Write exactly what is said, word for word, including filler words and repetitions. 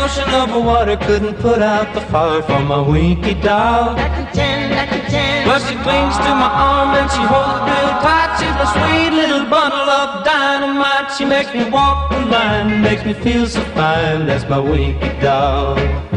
ocean of water couldn't put out the fire for my Winky doll. Well, she clings to my arm and she holds it real tight. She's a sweet little bundle of dynamite. She makes me walk the line, makes me feel so fine. That's my Winky doll.